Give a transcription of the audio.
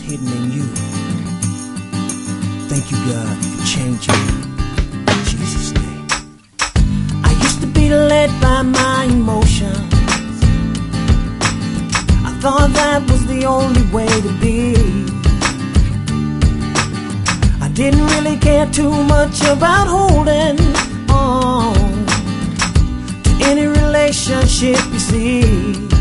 hidden in you. Thank you, God, for changing me. In Jesus' name. I used to be led by my emotions. I thought that was the only way to be. I didn't really care too much about holding on to any relationship, you see.